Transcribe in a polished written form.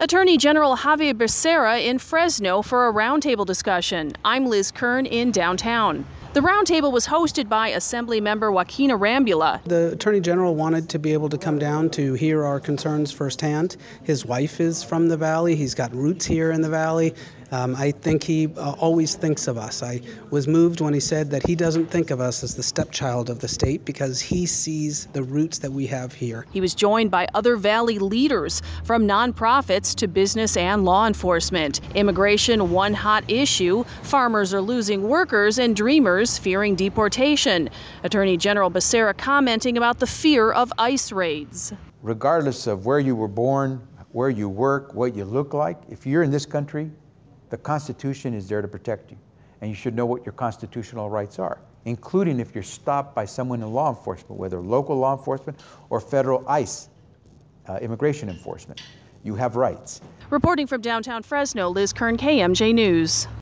Attorney General Xavier Becerra in Fresno for a roundtable discussion. I'm Liz Kern in downtown. The roundtable was hosted by Assembly Member Joaquin Arambula. The Attorney General wanted to be able to come down to hear our concerns firsthand. His wife is from the Valley. He's got roots here in the Valley. I think he always thinks of us. I was moved when he said that he doesn't think of us as the stepchild of the state because he sees the roots that we have here. He was joined by other Valley leaders, from nonprofits to business and law enforcement. Immigration, one hot issue. Farmers are losing workers and dreamers fearing deportation. Attorney General Becerra commenting about the fear of ICE raids. Regardless of where you were born, where you work, what you look like, if you're in this country, the Constitution is there to protect you, and you should know what your constitutional rights are, including if you're stopped by someone in law enforcement, whether local law enforcement or federal ICE, immigration enforcement. You have rights. Reporting from downtown Fresno, Liz Kern, KMJ News.